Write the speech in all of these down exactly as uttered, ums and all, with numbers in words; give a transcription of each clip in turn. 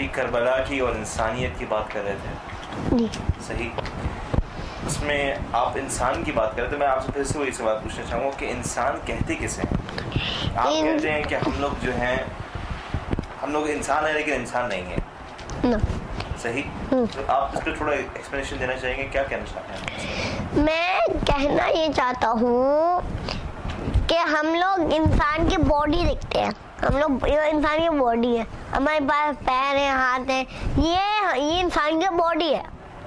ابھی کربلا کی اور انسانیت کی بات کر رہے تھے. جی صحیح. اس میں آپ انسان کی بات کریں تو میں آپ سے پھر سے وہی سوال پوچھنا چاہوں گا کہ انسان کہتے کسے ہیں؟ آپ کہتے ہیں کہ ہم لوگ جو ہیں ہم لوگ انسان ہیں لیکن انسان نہیں ہیں. صحیح. تو آپ اس پہ تھوڑا ایکسپلینیشن دینا چاہیں گے, کیا کہنا چاہتے ہیں؟ میں کہنا یہ چاہتا ہوں کہ ہم لوگ انسان کی باڈی دیکھتے ہیں. ہم لوگ انسان کی باڈی ہے, ہمارے پاس پیر ہیں, ہاتھ ہیں, یہ یہ انسان کی باڈی ہے,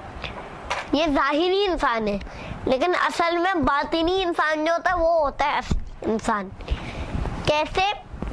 یہ ظاہری انسان ہے. لیکن اصل میں باطنی انسان جو ہوتا ہے وہ ہوتا ہے انسان. کیسے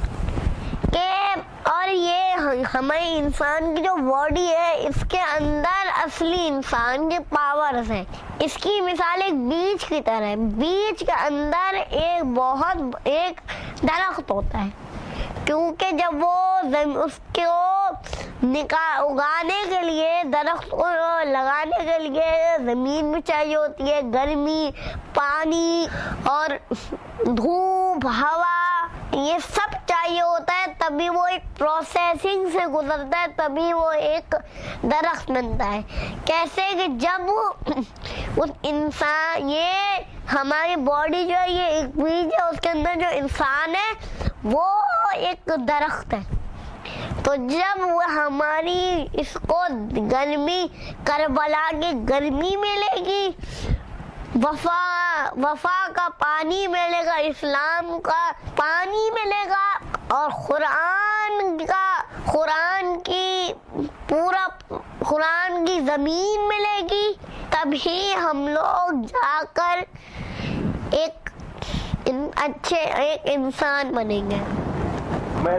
کہ اور یہ ہمارے انسان کی جو باڈی ہے اس کے اندر اصلی انسان کے پاورز ہیں. اس کی مثال ایک بیج کی طرح ہے. بیج کے اندر ایک بہت ایک درخت ہوتا ہے, کیونکہ جب وہ اس کو نکال اگانے کے لیے درخت کو لگانے کے لیے زمین بھی چاہیے ہوتی ہے, گرمی, پانی اور دھوپ, ہوا, یہ سب چاہیے ہوتا ہے, تبھی وہ ایک پروسیسنگ سے گزرتا ہے, تبھی وہ ایک درخت بنتا ہے. کیسے کہ جب اس انسان یہ ہماری باڈی جو ہے یہ ایک بیج ہے, اس کے اندر جو انسان ہے وہ ایک درخت ہے. تو جب وہ ہماری اس کو گرمی کربلا کی گرمی ملے گی, وفا وفا کا پانی ملے گا, اسلام کا پانی ملے گا, اور قرآن کا قرآن کی پورا قرآن کی زمین ملے گی, تبھی ہم لوگ جا کر ایک اچھے ایک انسان بنیں گے. میں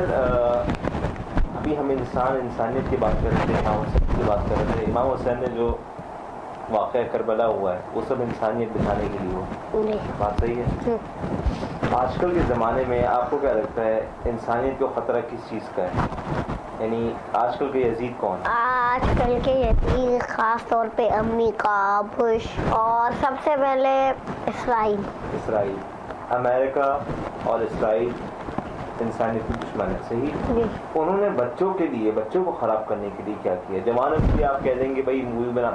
ابھی ہم انسان انسانیت کی بات کر رہے تھے, امام حسین کی بات کر رہے تھے. امام حسین نے جو واقعہ کربلا ہوا ہے وہ سب انسانیت دکھانے کے لیے ہوا, بات صحیح ہے. آج کل کے زمانے میں آپ کو کیا لگتا ہے انسانیت کو خطرہ کس چیز کا ہے؟ یعنی آج کل کے یزید کون؟ آج کل کے یزید خاص طور پہ امریکہ, بش, اور سب سے پہلے اسرائیل. اسرائیل, امریکہ اور اسرائیل انسانیت کی دشمن ہے. صحیح. انہوں نے بچوں کے لیے بچوں کو خراب کرنے کے لیے کیا کیا؟ جماعت کے لیے آپ کہہ دیں گے بھائی مووی بنا,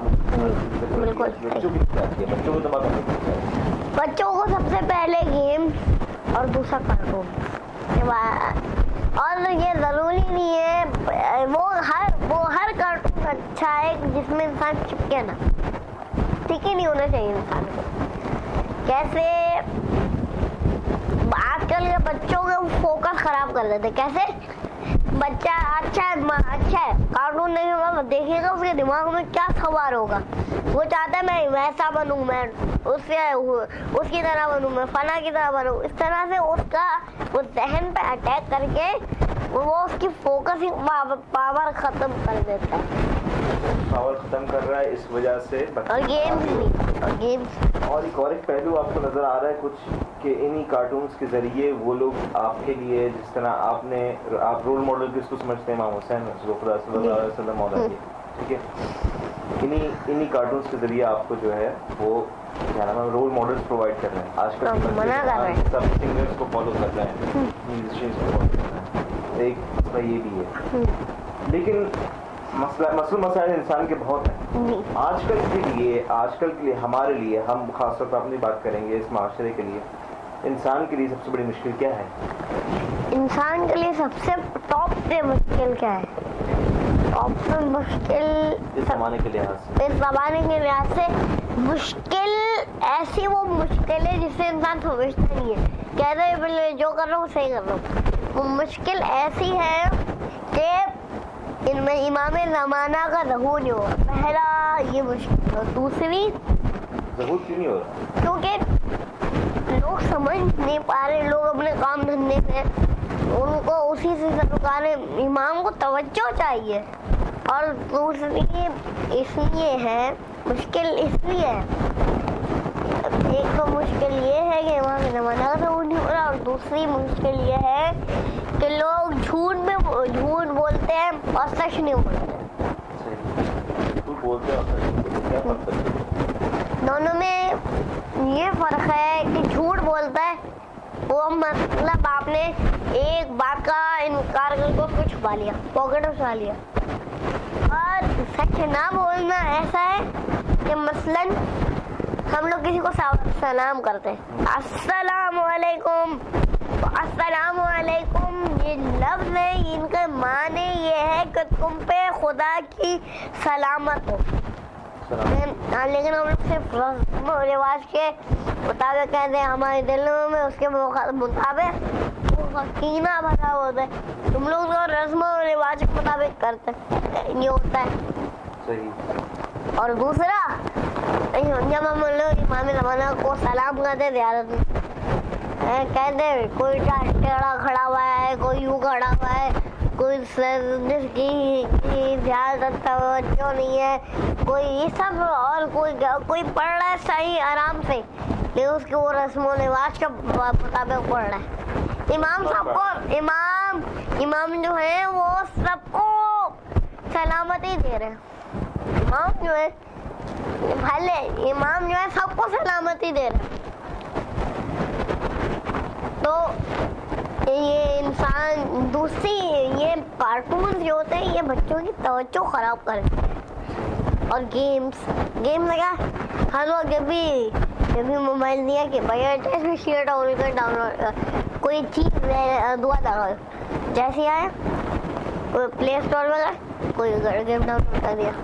بچوں کی کیا کیا؟ بچوں کو تباہ کرنے کے لیے بچوں کو سب سے پہلے گیم اور دوسرا کارٹون. اور یہ ضروری نہیں ہے وہ ہر وہ ہر کارٹون اچھا ہے جس میں انسان چپکے نا, ٹھیک ہی نہیں ہونا چاہیے انسان کو. کیسے آج کل کے بچوں کے فوکس خراب کر دیتے. کیسے بچہ اچھا ہے اچھا ہے کارٹون نہیں ہوگا, دیکھے گا اس کے دماغ میں کیا سوار ہوگا, وہ چاہتا ہے میں ویسا بنوں, میں اس سے اس کی طرح بنوں, میں فلاں کی طرح بنوں. اس طرح سے اس کا وہ ذہن پہ اٹیک کر کے وہ اس کی فوکسنگ پاور ختم کر دیتا ہے, پاور ختم کر رہا ہے اس وجہ سے. اور گیمز بھی اور گیمز اور ایک اور ایک پہلو آپ کو نظر آ رہا ہے کچھ کہ انہی کارٹونز کے ذریعے وہ لوگ آپ کے لیے جس طرح آپ نے آپ رول ماڈل کس کو سمجھتے ہیں امام حسین خدا صلی اللہ علیہ وسلم مولا کی, ٹھیک ہے, انہی انہی کارٹونز کے ذریعے آپ کو جو ہے وہ کیا نام ہے رول ماڈلس پرووائڈ کر رہے ہیں. آج کل سب سنگرس کو فالو کر رہے ہیں, میوزیشینس کو فالو کر رہے ہیں, ایک مسئلہ یہ بھی ہے. لیکن مسئلہ مسئلہ مسائل انسان کے بہت ہیں. آج کل کے لیے آج کل کے لیے ہمارے لیے ہم خاص طور پر اپنی بات کریں گے اس معاشرے کے لیے, انسان کے لیے سب سے بڑی مشکل کیا ہے؟ انسان کے لیے سب سے ٹاپ پہ مشکل کیا ہے؟ ٹاپ پہ مشکل اس زمانے کے لحاظ سے اس زمانے کے لحاظ سے مشکل ایسی وہ مشکل ہے جس سے انسان سمجھتا نہیں ہے, کہتے ہیں جو کر رہا ہوں صحیح کر رہا ہوں. وہ مشکل ایسی ہے کہ ان میں امام زمانہ کا ظہور نہیں ہوا, پہلا یہ مشکل. اور دوسری ظہور کیوں نہیں ہو رہا؟ کیونکہ لوگ سمجھ نہیں پا رہے, لوگ اپنے کام دھندے میں ان کو اسی سے سرکار امام کو توجہ چاہیے. اور دوسری اس لیے ہے مشکل اس لیے ہے, ایک تو مشکل یہ ہے کہ امام زمانہ کا ظہور نہیں ہو رہا, اور دوسری مشکل یہ ہے کہ لوگ جھوٹ میں جھوٹ بولتے ہیں اور سچ نہیں بولتے. دونوں میں یہ فرق ہے کہ جھوٹ بولتا ہے وہ مطلب آپ نے ایک بات کا انکار کر کے اس کو چھپا لیا, پاکٹ میں چھپا لیا. سچ نہ بولنا ایسا ہے کہ مثلاً ہم لوگ کسی کو سلام کرتے ہیں السلام علیکم. السلام علیکم یہ لفظ ہے, ان کے معنی یہ ہے کہ تم پہ خدا کی سلامت ہو. لیکن ہم لوگ صرف رسم و رواج کے مطابق کہتے ہیں, ہمارے دلوں میں اس کے مطابق وہ کینہ بھرا ہوتا ہے. تم لوگ تو رسم و رواج کے مطابق کرتے ہیں, یہ ہوتا ہے. اور دوسرا جب ہم لوگ امام زمانہ کو سلام کرتے زیارت میں کہتے ہیں کوئی ٹیڑھا کھڑا ہوا ہے, کوئی یوں کھڑا ہوا ہے, کوئی جس کی زیادہ توجہ نہیں ہے, کوئی یہ سب, اور کوئی کوئی پڑھ رہا ہے صحیح آرام سے لیکن اس کے وہ رسم و رواج کے مطابق پڑھ رہا ہے. امام سب کو امام امام جو ہے وہ سب کو سلامتی دے رہے ہیں. امام جو ہے بھلے امام جو ہے سب کو سلامتی دے رہے ہیں. تو یہ انسان دوسری یہ کارٹون جو ہوتے ہیں یہ بچوں کی توجہ خراب کرتے ہیں. اور گیمس گیم لگا ہر وقت جب بھی جب بھی موبائل دیا کہ بھائی شیئر ڈاؤن کر ڈاؤن لوڈ کوئی چیز دعا ڈاؤن جیسے آیا کوئی پلے اسٹور میں گئے کوئی گیم ڈاؤن لوڈ کر دیا.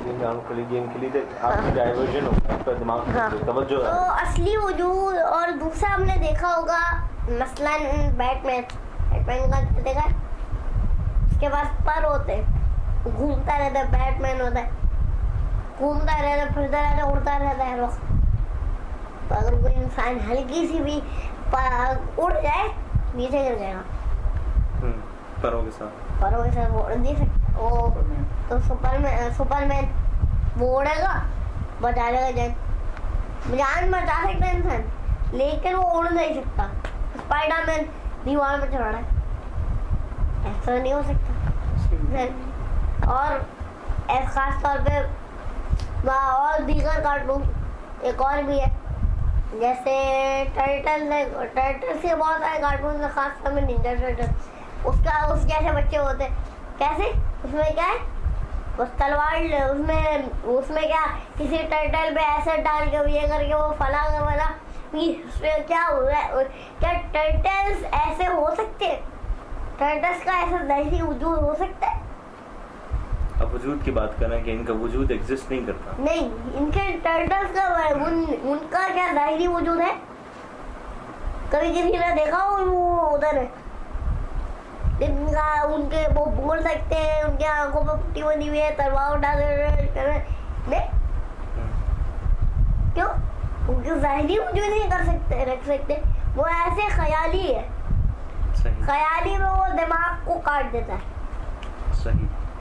تو اصلی وجود. اور دوسرا ہم نے دیکھا ہوگا مثلاً بیٹ مین بیٹ مین کا دیکھا اس کے پاس پر ہوتے گھومتا رہتا ہے, بیٹ مین ہوتا ہے گھومتا رہتا ہے پھرتا رہتا ہے اڑتا رہتا ہے ہر وقت. تو اگر کوئی انسان ہلکی سی بھی اڑ جائے نیچے گر جائے گا پروں کے ساتھ پروں کے ساتھ وہ اڑ نہیں سکتا. وہ تو سپر مین سپر مین وہ اڑے گا بچا لے گا جان جان بچا سکتا ہے انسان لیکن وہ اڑ نہیں سکتا. اسپائڈر مین دیوار پہ چڑھا ہے, ایسا نہیں ہو سکتا. اور خاص طور پہ اور دیگر کارٹون ایک اور بھی ہے جیسے ٹرٹل ٹرٹل سے بہت سارے کارٹون سے, خاص طور پہ ننجا ٹرٹل. اس کا اس جیسے بچے ہوتے کیسے اس میں کیا ہے بس تلوار اس میں اس میں کیا کسی ٹرٹل پہ ایسے ڈال کے یہ کر کے وہ فلا کر والا کیا ہو رہا ہے. کیا ٹرٹلس ایسے ہو سکتے ہیں؟ ٹرٹلس کا ایسا ظاہری وجود ہو سکتا ہے؟ اب وجود کی بات کریں کہ ان کا وجود ایگزسٹ نہیں کرتا. نہیں, ان کے ٹرٹلس کا ان, ان کا کیا ظاہری وجود ہے؟ کبھی کسی نے دیکھا ہو وہ ادھر ہے ان کا ان کے وہ بول سکتے ہیں, ان کے آنکھوں پہ پٹی بنی ہوئی ہے, تلوار اٹھا دے کیوں؟ ان کے ظاہری وجود نہیں کر سکتے رکھ سکتے, وہ ایسے خیالی ہے. خیالی میں وہ دماغ کو کاٹ دیتا ہے. صحیح.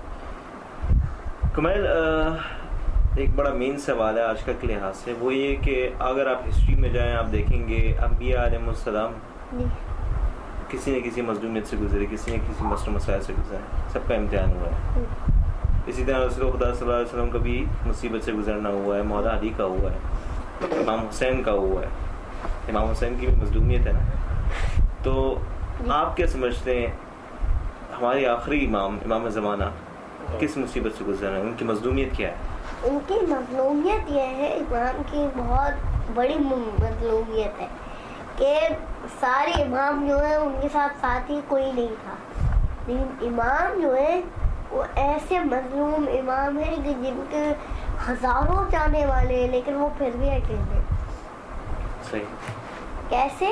کمیل ایک بڑا مین سوال ہے آج کل کے لحاظ سے, وہ یہ کہ اگر آپ ہسٹری میں جائیں آپ دیکھیں گے انبیاء علیہ السلام کسی نہ کسی مظلومیت سے گزرے, کسی نہ کسی مسئلہ مسائل سے گزرے, سب کا امتحان ہوا ہے. اسی طرح رسول خدا صلی اللہ علیہ وسلم کا بھی مصیبت سے گزرنا ہوا ہے, مولا علی کا ہوا ہے, امام حسین کا ہوا ہے, امام حسین کی بھی مظلومیت ہے نا. تو آپ کیا سمجھتے ہیں ہمارے آخری امام امام زمانہ کس مصیبت سے گزر رہے ہیں, ان کی مظلومیت کیا ہے؟ ان کی مظلومیت یہ ہے, امام کی بہت بڑی مظلومیت ہے کہ سارے امام جو ہیں ان کے ساتھ ساتھی کوئی نہیں تھا, لیکن امام جو ہے وہ ایسے مظلوم امام ہیں کہ جن کے ہزاروں چاہنے والے ہیں لیکن وہ پھر بھی اکیلے. صحیح. کیسے؟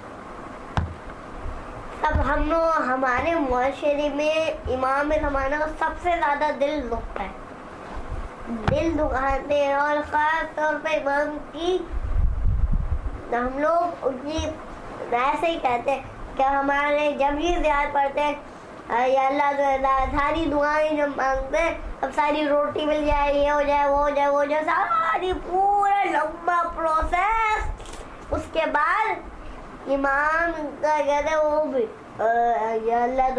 اب ہم ہمارے معاشرے میں امام زمانہ کا سب سے زیادہ دل دکھتا ہے, دل دکھاتے ہیں. اور خاص طور پہ امام کی ہم لوگ ان کی ایسے ہی کہتے ہیں کہ ہمارے جب یہ زیادہ پڑھتے ہیں یا اللہ جو ساری دعائیں جب مانگتے ہیں اب ساری روٹی مل جائے, یہ ہو جائے, وہ ہو جائے, وہ ہو جائے, ساری پورا لمبا پروسیس. اس کے بعد امام کا کہتے ہیں وہ بھی اللہ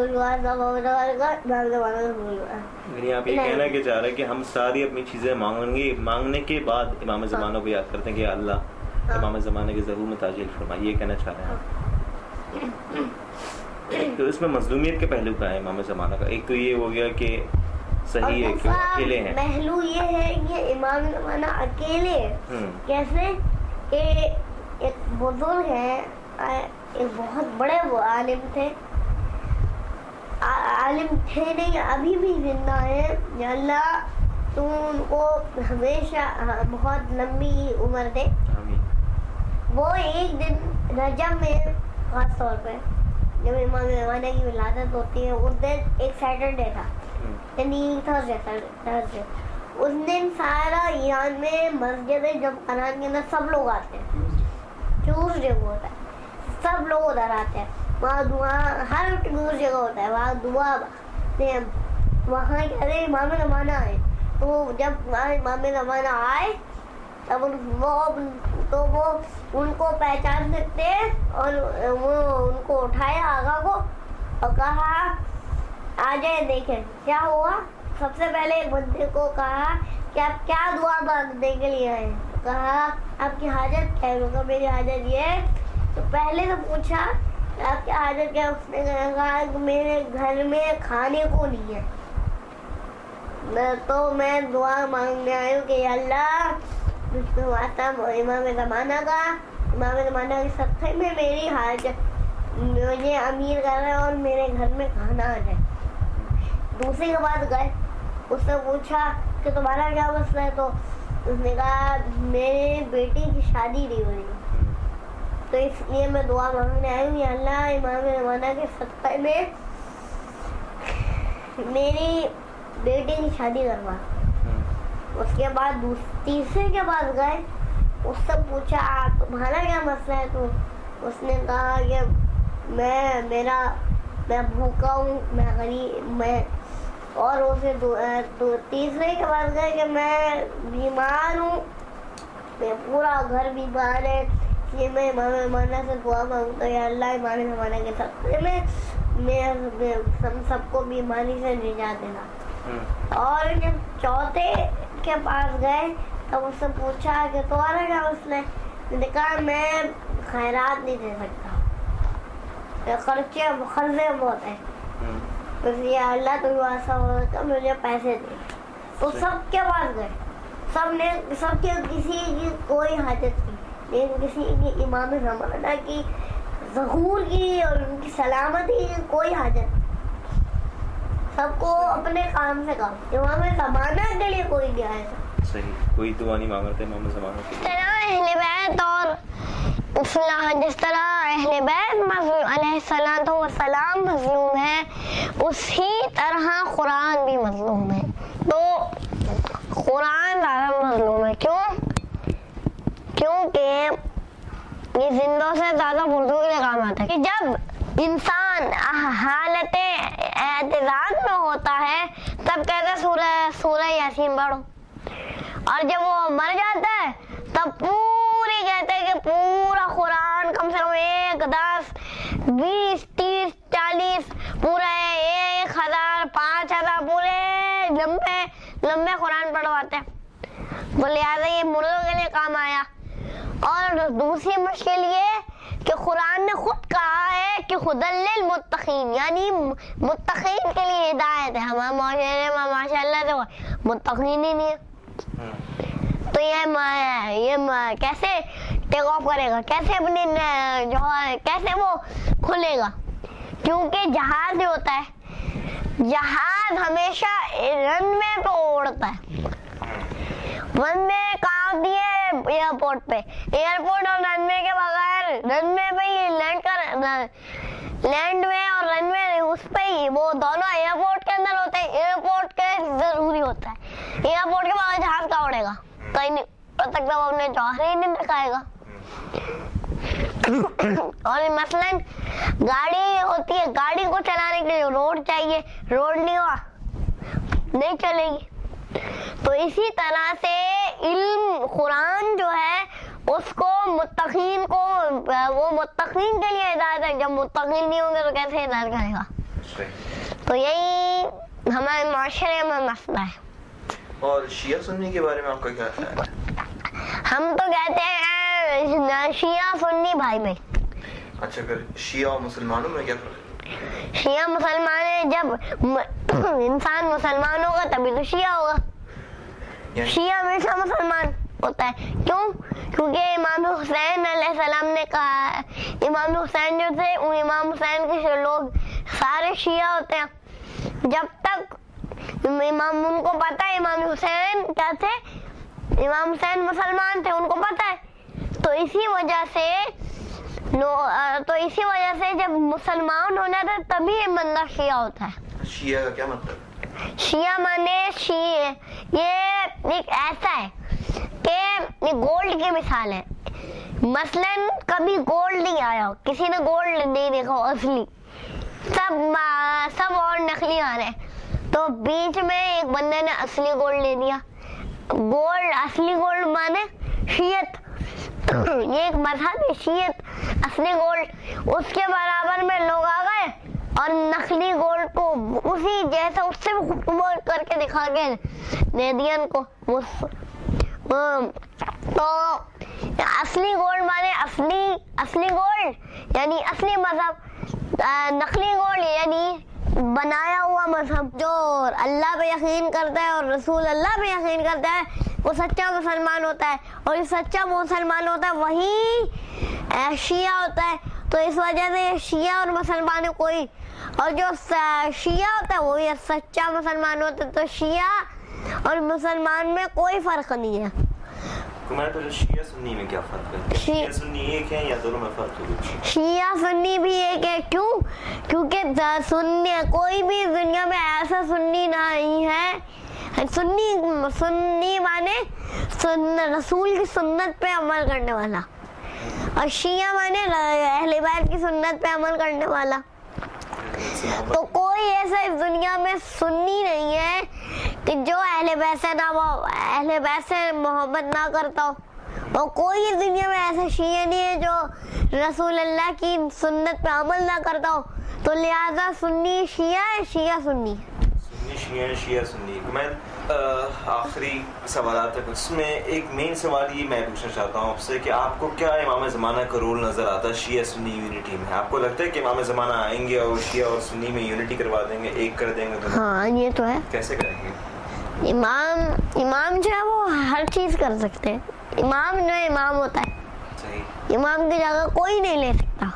یعنی آپ یہ کہنا کہ چاہ رہے کہ ہم ساری اپنی چیزیں مانگیں گے, مانگنے کے بعد امام زمانہ کو یاد کرتے ہیں کہ اللہ امام زمانے کے ضرور میں تاجیل فرمائے, یہ کہنا چاہ رہے ہیں. تو اس میں مظلومیت کے پہلو کا ہے امام زمانہ کا. ایک تو یہ ہو گیا کہ صحیح ہے کہ اکیلے ہیں. پہلو یہ ہے کہ امام زمانہ اکیلے ہیں. کیسے کہ ایک بزرگ ہے, ایک بہت بڑے وہ عالم تھے, عالم تھے نہیں ابھی بھی زندہ ہے, یا اللہ تو ان کو ہمیشہ بہت لمبی عمر دے. وہ ایک دن رجب میں خاص طور پہ جب امام زمانہ کی ولادت ہوتی ہے اس دن ایک سیٹرڈے تھا, یعنی تھرسڈے تھرسڈے اس دن سارا ایران میں مسجد جب قرآن کے اندر سب لوگ آتے ہیں, ٹیوزڈے کو ہوتا ہے, سب لوگ ادھر آتے ہیں, وہاں دعا ہر ٹیوزڈے کا ہوتا ہے, وہاں دعا وہاں کہتے ہیں امام زمانہ آئے. تو جب امام زمانہ آئے تب وہ تو وہ ان کو پہچان سکتے ہیں, اور وہ ان کو اٹھایا آقا کو اور کہا آ جائے دیکھیں کیا ہوا. سب سے پہلے ایک بندے کو کہا کہ آپ کیا دعا مانگنے کے لیے آئے, کہا آپ کی حاجت کیا ہے, میری حاجت یہ ہے. تو پہلے تو پوچھا آپ کی حاجت کیا, اس نے کہا کہ میرے گھر میں کھانے کو نہیں ہے, تو میں دعا مانگنے آئی ہوں کہ اللہ امام زمانہ کا امام زمانہ کے صدقے میں میری حاجت مجھے امیر کر رہا ہے اور میرے گھر میں کھانا آ جائے. دوسری کے بعد گئے, اس سے پوچھا کہ تمہارا کیا مسئلہ ہے, تو اس نے کہا میرے بیٹی کی شادی نہیں ہو رہی, تو اس لیے میں دعا مانگنے آئی ہوں, یا اللہ امام زمانہ کے صدقے میں میری بیٹی کی شادی کروا. اس کے بعد تیسرے کے بعد گئے, اس سے پوچھا تمہارا کیا مسئلہ ہے, تو اس نے کہا کہ میں میرا میں بھوکا ہوں, میں غریب میں, اور اسے تو تیسرے کے بعد گئے کہ میں بیمار ہوں, میں پورا گھر بیمار ہے, یہ میں امام زمانہ سے دعا مانگتا ہوں یا اللہ امام زمانہ کے صدقے میں میں ہم سب کو بیماری سے نجات دینا. اور جب چوتھے کے پاس گئے تب اس سے پوچھا کہ تمہارا کیا مسئلہ ہے, میں نے کہا میں خیرات نہیں دے سکتا, خرچے خرچے بہت ہیں, اس لیے اللہ تو واسطہ ہوگا مجھے پیسے دے. تو سب کے پاس گئے, سب نے سب کے کسی کی کوئی حاجت نہیں, لیکن کسی کی امام زمانہ کی ظہور کی اور ان کی سلامتی کی کوئی حاجت نہیں. سب کو اپنے کام سے کام, امام زمانہ کے لیے کوئی نہیں آیا. صحیح, کوئی دعا نہیں مانگ رہا تھا امام زمانہ کے لیے. اہل بیت اور اصلاح جس طرح اہل بیت علیہ السلام والسلام مظلوم ہے, اسی طرح قرآن بھی مظلوم ہے. تو قرآن زیادہ مظلوم ہے. کیوں؟ کیونکہ یہ زندوں سے زیادہ اردو کے کام آتا ہے کہ جب انسان حالت اعتزاز میں ہوتا ہے تب کہتے سورہ سورہ یاسین پڑھو, اور جب وہ مر جاتا ہے تب پوری کہتے ہیں کہ پورا قرآن کم سے کم ایک دس بیس تیس چالیس پورا ایک ہزار پانچ ہزار پورے لمبے لمبے قرآن پڑھواتے ہیں. تو لہٰذا یہ مردوں کے لیے کام آیا. اور دوسری مشکل یہ کہ قرآن نے خود کہا ہے کہ خدل للمتقین, یعنی متقین کے لیے ہدایت ہے. ہمارے معاشرے میں ماشاء اللہ سے متقین ہی نہیں ہے, تو یہ یہ کیسے ٹیک آف کرے گا, کیسے اپنی جو ہے کیسے وہ کھلے گا. کیونکہ جہاز جو ہوتا ہے, جہاز ہمیشہ رن وے پہ اڑتا ہے. رن وے کہاں ہوتی ہے, ایئرپورٹ پہ. ایئرپورٹ اور رن وے کے بغیر رن وے پہ ہی لینڈ کر لینڈ وے اور رن وے اس پہ ہی وہ دونوں ایئرپورٹ کے اندر ہوتے ہیں. ایئرپورٹ کے ضروری ہوتا ہے, ایئرپورٹ کے بغیر جہاز کا اڑے گا, کہیں نہیں اڑ سکتا, وہ اپنے جوہر ہی نہیں دکھائے گا. اور مثلاً گاڑی ہوتی ہے, گاڑی کو چلانے کے لیے روڈ چاہیے, روڈ نہیں ہوا نہیں چلے گی. تو اسی طرح سے علم قرآن جو ہے اس کو متقین کو وہ متقین کے لیے ہدایت ہے. جب متقین نہیں ہوں گے تو کیسے ہدایت کرے گا. تو یہی ہمارے معاشرے میں مسئلہ ہے. اور شیعہ سنی کے بارے میں آپ کا کیا خیال ہے؟ ہم تو کہتے ہیں شیعہ سنی بھائی بھائی. اچھا, اگر شیعہ اور مسلمانوں میں کیا فرق ہے؟ शिया मुसलमान है, जब इंसान मुसलमान होगा तभी तो शिया होगा। शिया हमेशा मुसलमान होता है, क्यों? क्योंकि इमाम हुसैन अलैहिस्सलाम ने कहा है, इमाम हुसैन जो थे उन इमाम हुसैन के लोग सारे शिया होते हैं। जब तक इमाम, उनको पता है इमाम हुसैन क्या थे, इमाम हुसैन मुसलमान थे, उनको पता है। तो इसी वजह से नो तो इसी वजह से जब मुसलमान होना था तभी ये बंदा शिया होता है। शिया का क्या मतलब? शिया माने शिये, ये एक ऐसा है कि गोल्ड की मिसाल है। मसलन कभी गोल्ड नहीं आया हो, किसी ने गोल्ड नहीं देखा हो असली, सब सब और नकली आ रहे हैं, तो बीच में एक बंदे ने असली गोल्ड ले लिया। गोल्ड, असली गोल्ड माने शियत, ये एक मजहब है शियत, असली गोल्ड। उसके बराबर में लोग आ गए और नकली गोल्ड को उसी जैसा उससे भी खूबसूरत करके दिखा के दे दिया इनको। तो असली गोल्ड माने असली असली गोल्ड यानी असली मजहब, नकली गोल्ड यानी बनाया हुआ मजहब। जो अल्लाह पे यकीन करता है और रसूल अल्लाह पे यकीन करता है वो सच्चा मुसलमान होता है, और ये सच्चा मुसलमान होता है वही शिया होता है। तो इस वजह से शिया और मुसलमान कोई, और जो शिया होता है वो ये सच्चा मुसलमान होता है। तो शिया और मुसलमान में कोई फर्क नहीं है। तो जो शिया सुन्नी में क्या फर्क है? शिया सुन्नी एक है या दोनों में फर्क है? शिया सुन्नी भी एक है, क्यों? क्योंकि सुन्नी, कोई भी दुनिया में ऐसा सुन्नी नहीं है। सुन्नी सुन्नी माने सुन्न, रसूल की सुन्नत पे अमल करने वाला, और शिया माने अहले बैत की सुन्नत पे अमल करने वाला। तो कोई ऐसा इस दुनिया में सुन्नी नहीं है कि जो अहले बैत से ना अहले बैत से मोहब्बत ना करता हो, और कोई इस दुनिया में ऐसा शिया नहीं है जो रसूल अल्लाह की सुन्नत पे अमल ना करता हो। तो लिहाजा सुन्नी शिया है, शिया सुन्नी है। सुन्नी शिया, शिया सुन्नी। मैं आखिरी सवाल तक उसमें एक मेन सवाल ये मैं पूछना चाहता हूँ आपसे कि आपको क्या इमाम ज़माना का रोल नज़र आता है शिया सुन्नी यूनिटी में? आपको लगता है कि इमाम ज़माना आएंगे और शिया और सुन्नी में यूनिटी करवा देंगे, एक कर देंगे? तो हाँ, ये तो है। कैसे करेंगे? इमाम इमाम जो है वो हर चीज़ कर सकते हैं। इमाम जो इमाम होता है, सही, इमाम की जगह कोई नहीं ले सकता।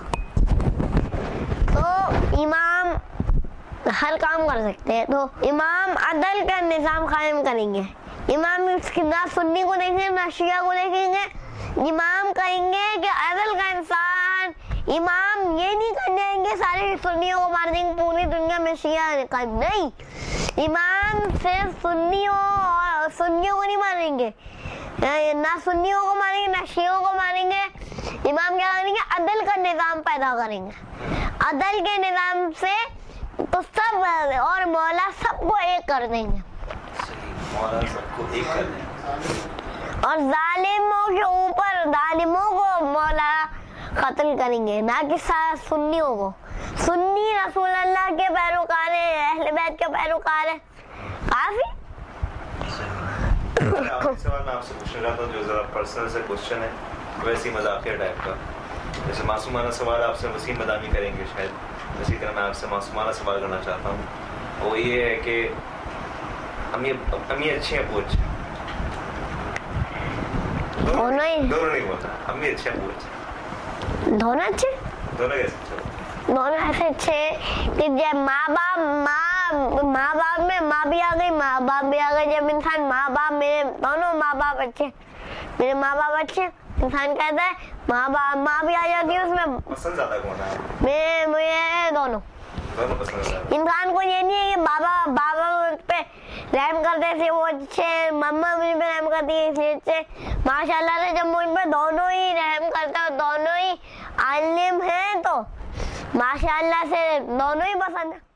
तो इमाम हर काम कर सकते हैं। तो इमाम अदल का निज़ाम कायम करेंगे। इमाम ना सुन्नी को देखेंगे ना शिया को देखेंगे, इमाम कहेंगे कि अदल का इंसान। इमाम ये नहीं करने देंगे सारे सुन्नियों को मार देंगे पूरी दुनिया में शिया का, नहीं। इमाम सिर्फ सुन्नियों और सुन्नियों को नहीं मारेंगे, ना सुन्नियों को मारेंगे ना शियों को मारेंगे। इमाम क्या करेंगे? अदल का निज़ाम पैदा करेंगे। अदल के निज़ाम से तो सब और मौला सबको एक कर देंगे, मौला सबको एक कर देंगे, और जालिमों के ऊपर जालिमों को मौला कत्ल करेंगे, ना कि सुन्नियों को। सुन्नी रसूल अल्लाह के पैरोकार है, अहले बैत के पैरोकार है, काफी। सवाल मैं आपसे पूछना चाहता हूँ जो जरा पर्सनल से क्वेश्चन है, वैसे ही मजाकिया टाइप का। जैसे मासूमाना सवाल आपसे वसीम मदामी करेंगे शायद, इसी तरह मैं आपसे मासूमाना सवाल करना चाहता हूँ। वो ये है कि अम्मी अम्मी अच्छी हैं पूछ दोनों ही दोनों नहीं बोलना, अम्मी अच्छे हैं पूछ दोनों अच्छे, दोनों कैसे? दोनों ऐसे अच्छे कि जब माँ बाप माँ माँ बाप में माँ भी आ गई, माँ बाप भी आ गए। जब इंसान माँ बाप, मेरे दोनों माँ बाप अच्छे, मेरे माँ बाप अच्छे, इंसान कहता है माँ बाप माँ भी आ जाती है उसमें। पसंद ज्यादा कौन है? मैं मुझे दोनों दोनों पसंद है। इंसान को ये नहीं है कि बाबा बाबा मुझ पे रहम करते थे वो अच्छे, मम्मा मुझ पे रहम करती है इसलिए अच्छे। माशाल्लाह से जब मुझ पे दोनों ही रहम करता है, दोनों ही आलिम हैं, तो माशाल्लाह से दोनों ही पसंद है।